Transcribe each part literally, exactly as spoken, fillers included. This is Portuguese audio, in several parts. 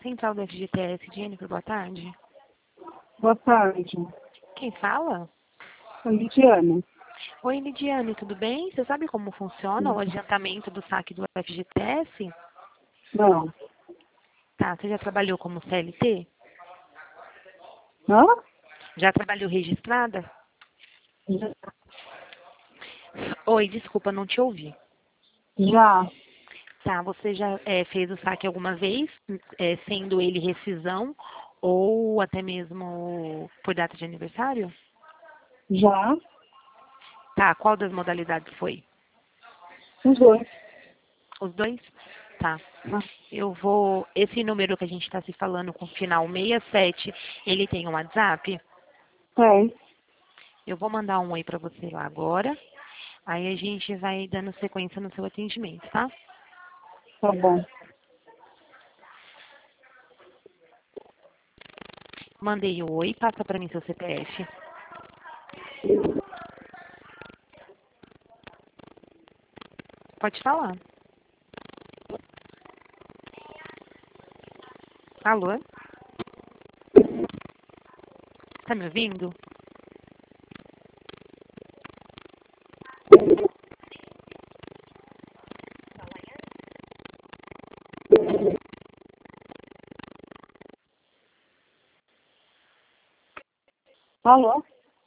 Central do F G T S, Jennifer, boa tarde. Boa tarde. Quem fala? Sou Lidiane. Oi, Lidiane, tudo bem? Você sabe como funciona o adiantamento do saque do F G T S? Não. Tá, você já trabalhou como C L T? Hã? Já trabalhou registrada? Já. Oi, desculpa, não te ouvi. Já. Tá, você já é, fez o saque alguma vez, é, sendo ele rescisão ou até mesmo por data de aniversário? Já. Tá, qual das modalidades foi? Os dois. Os dois? Tá. Ah, Eu vou. Esse número que a gente está se falando com final sessenta e sete, ele tem um WhatsApp? tem. Eu vou mandar um oi para você lá agora. Aí a gente vai dando sequência no seu atendimento, tá? Tá bom. Mandei o oi, passa para mim seu C P F. Pode falar. Alô? Tá me ouvindo? Alô?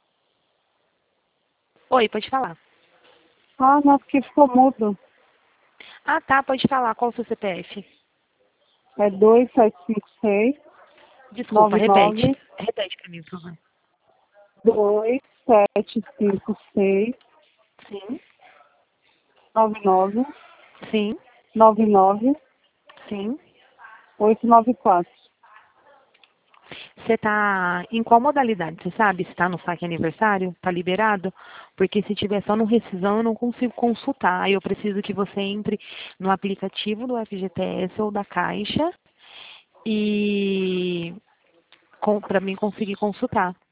Oi, pode falar. Ah, não, porque ficou mudo. Ah, tá, pode falar. Qual o seu C P F? É dois sete cinco seis Desculpa, nove repete. nove Repete para mim, por favor. dois sete cinco seis Sim, nove nove sim, nove nove sim. oito nove quatro. Você tá em qual modalidade? Você sabe se tá no saque aniversário? Tá liberado? Porque se tiver só no rescisão, eu não consigo consultar. Aí eu preciso que você entre no aplicativo do F G T S ou da Caixa e para mim conseguir consultar.